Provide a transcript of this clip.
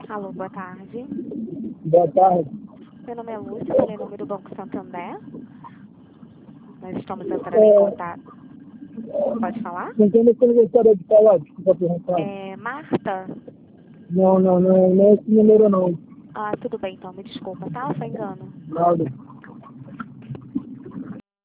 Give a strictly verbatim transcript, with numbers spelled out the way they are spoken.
Alô, boa tarde. Boa tarde. Meu nome é Lúcia, falei em nome do Banco Santander. Nós estamos entrando É, em contato. Pode falar? não tem você gostaria de falar, desculpa perguntar. É, Marta? Não, não, não, não é esse número não. Ah, tudo bem então, me desculpa, tá? Foi engano. Nada.